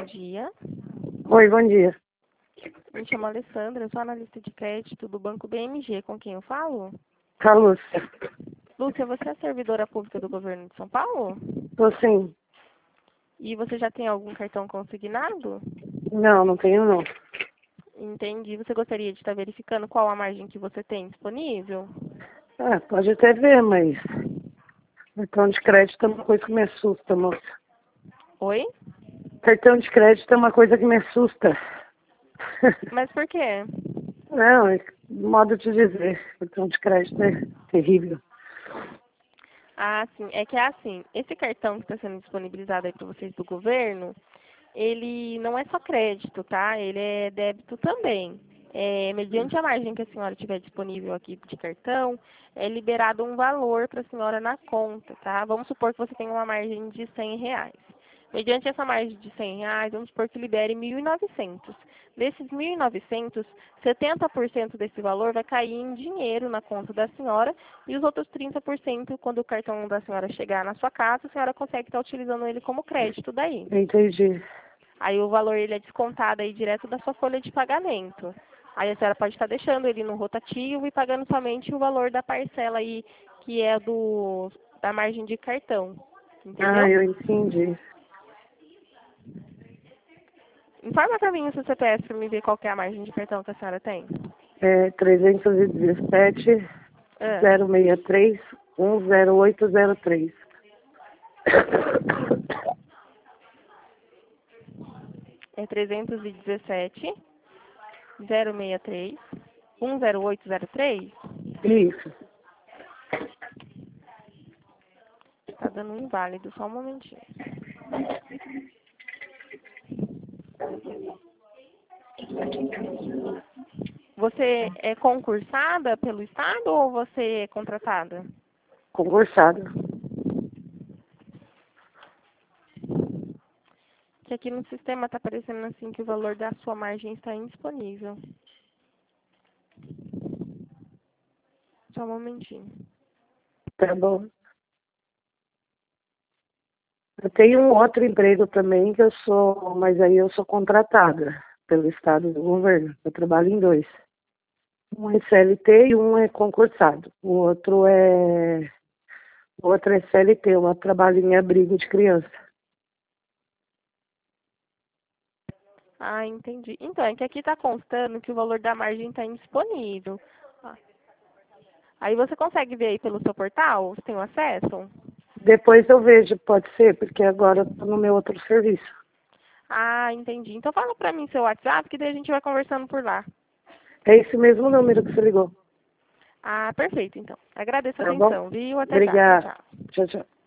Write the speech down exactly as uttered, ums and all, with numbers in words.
bom dia. Oi, bom dia. Me chamo Alessandra, eu sou analista de crédito do Banco B M G. Com quem eu falo? Com a Lúcia. Lúcia, você é servidora pública do governo de São Paulo? Tô sim. E você já tem algum cartão consignado? Não, não tenho não. Entendi. Você gostaria de estar verificando qual a margem que você tem disponível? Ah, pode até ver, mas cartão de crédito é uma coisa que me assusta, moça. Oi? Cartão de crédito é uma coisa que me assusta. Mas por quê? Não, é modo de dizer. Cartão de crédito é terrível. Ah, sim. É que é assim, esse cartão que está sendo disponibilizado aí para vocês do governo, ele não é só crédito, tá? Ele é débito também. É, mediante a margem que a senhora tiver disponível aqui de cartão, é liberado um valor para a senhora na conta, tá? Vamos supor que você tem uma margem de cem reais. Mediante essa margem de cem reais, vamos supor que libere mil e novecentos. Desses mil e novecentos, setenta por cento desse valor vai cair em dinheiro na conta da senhora e os outros trinta por cento, quando o cartão da senhora chegar na sua casa, a senhora consegue estar utilizando ele como crédito daí. Entendi. Aí o valor ele é descontado aí direto da sua folha de pagamento. Aí a senhora pode estar deixando ele no rotativo e pagando somente o valor da parcela aí, que é do da margem de cartão. Ah, Entendeu? eu entendi. Informa para mim o seu C P F para me ver qual que é a margem de cartão que a senhora tem. É trezentos e dezessete, Ah, zero seis três, um zero oito zero três. é trezentos e dezessete, zero seis três, um zero oito zero três. Isso. Tá dando um inválido, só um momentinho. Você é concursada pelo Estado ou você é contratada? Concursado. Que aqui no sistema está aparecendo assim que o valor da sua margem está indisponível. Só um momentinho. Tá bom. Eu tenho um outro emprego também que eu sou, mas aí eu sou contratada pelo Estado do governo. Eu trabalho em dois. Um é C L T e um é concursado. O outro é, o outro é C L T, eu trabalho em abrigo de criança. Ah, entendi. Então, é que aqui está constando que o valor da margem está indisponível. Ah. Aí você consegue ver aí pelo seu portal? Você tem o acesso? Depois eu vejo, pode ser, porque agora eu tô no meu outro serviço. Ah, entendi. Então fala pra mim seu WhatsApp, que daí a gente vai conversando por lá. É esse mesmo número que você ligou. Ah, perfeito, então. Agradeço a Tá bom? atenção, viu? Até já. Tchau, Obrigada. tchau. Tchau, tchau.